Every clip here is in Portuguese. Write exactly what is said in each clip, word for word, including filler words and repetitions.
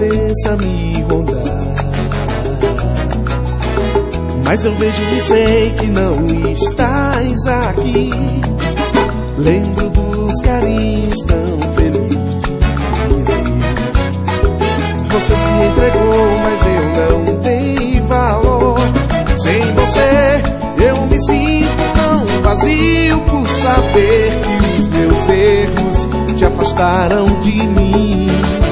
presença me rondar, mas eu vejo e sei que não estás aqui. Lembro dos carinhos tão felizes. Você se entregou, mas eu não dei valor. Sem você eu me sinto tão vazio, por saber que os meus erros te afastaram de mim.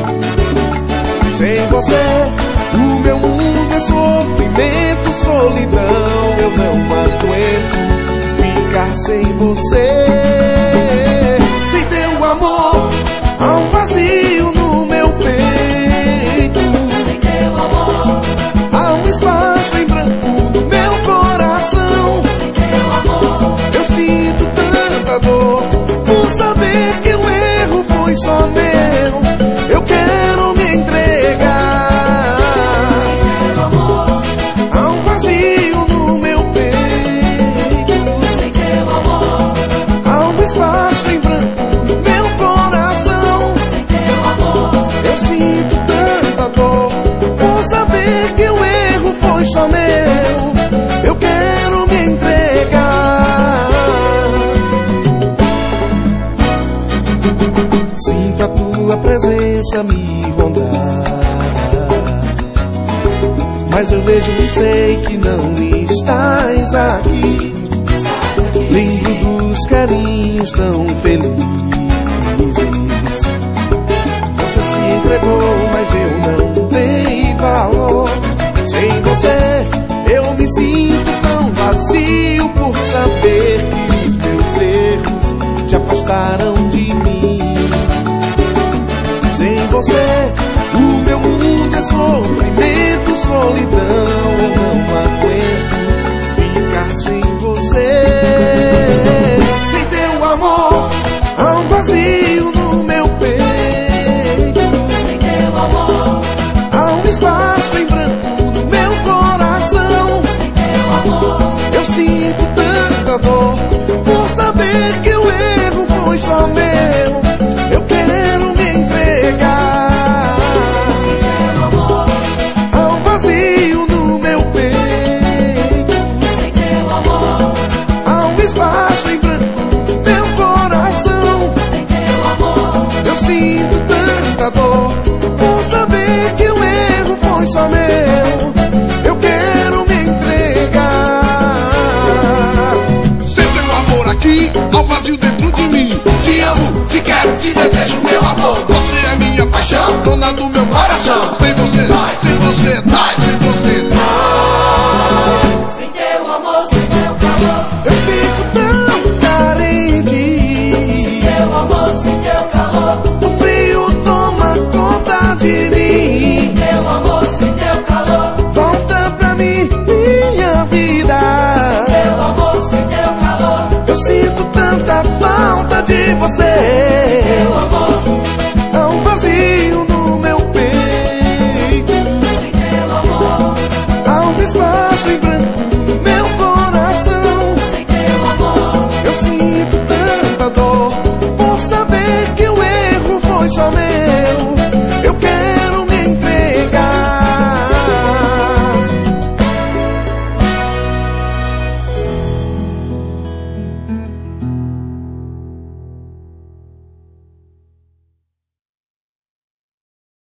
Sem você o meu mundo é sofrimento, solidão. Eu não aguento ficar sem você. Sem teu amor há um vazio no meu peito. Sem teu amor há um espaço em branco no meu coração. sem teu amor Eu sinto tanta dor por saber que o erro foi só meu. Eu quero me entregar. sem teu amor Há um vazio no meu peito. sem teu amor Há um espaço em branco no meu coração. sem teu amor Eu sinto tanta dor por saber que o erro foi só meu. Eu quero me entregar. Sinto a tua presença me rondar, mas eu vejo e sei que não estás aqui. Lembro dos carinhos tão felizes. Você se entregou, mas eu não dei valor. Sem você eu me sinto tão vazio, por saber que os meus erros te afastaram de mim. Sem você o meu mundo é sofrimento, solidão. Eu não aguento ficar sem você. Sem teu amor há um vazio no meu peito. sem teu amor Há um espaço em branco no meu coração. sem teu amor Eu sinto tanta dor por saber que o erro foi só meu. Eu quero me entregar. sem teu amor Há um vazio no meu peito. sem teu amor Há um espaço em branco no meu coração. sem teu amor Eu sinto tanta dor por saber que o erro foi só meu. Eu quero me entregar. Sem teu amor aqui, ao vazio dentro de mim. Te amo, te quero, te desejo, meu amor. Você é minha paixão, dona do meu coração. Sem você, sem você, dai, sem você, dai. sem teu amor sem teu calor Eu fico tão carente. teu amor sem teu calor O frio toma conta de mim. teu amor sem teu calor Volta pra mim, minha vida. teu amor sem teu calor Eu sinto tanta falta de você.